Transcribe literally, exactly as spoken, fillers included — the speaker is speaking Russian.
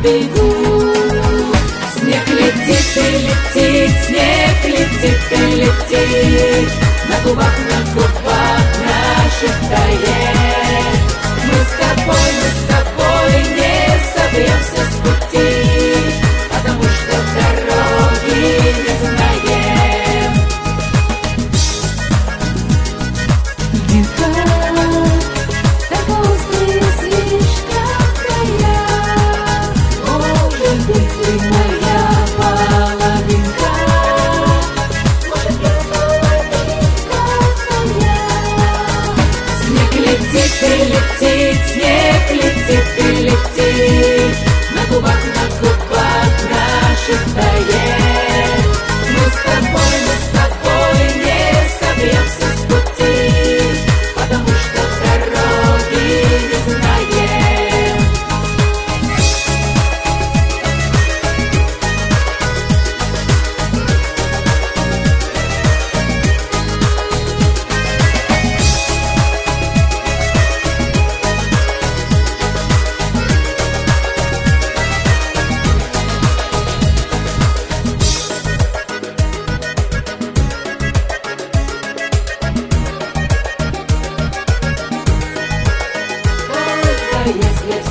бегу. Снег летит и летит, снег летит и летит, на губах, на губах наших тает. Мы с тобой, мы с тобой не собьемся с пути, потому что дороги не знаем. Века, так острые слишком края, может быть, ты моя половинка, может, я половинка твоя. Снег летит и летит, снег летит и летит, на губах, на губах наших тает. Мы с тобой, мы с тобой не собьемся с пути, потому что дороги не знаем. Если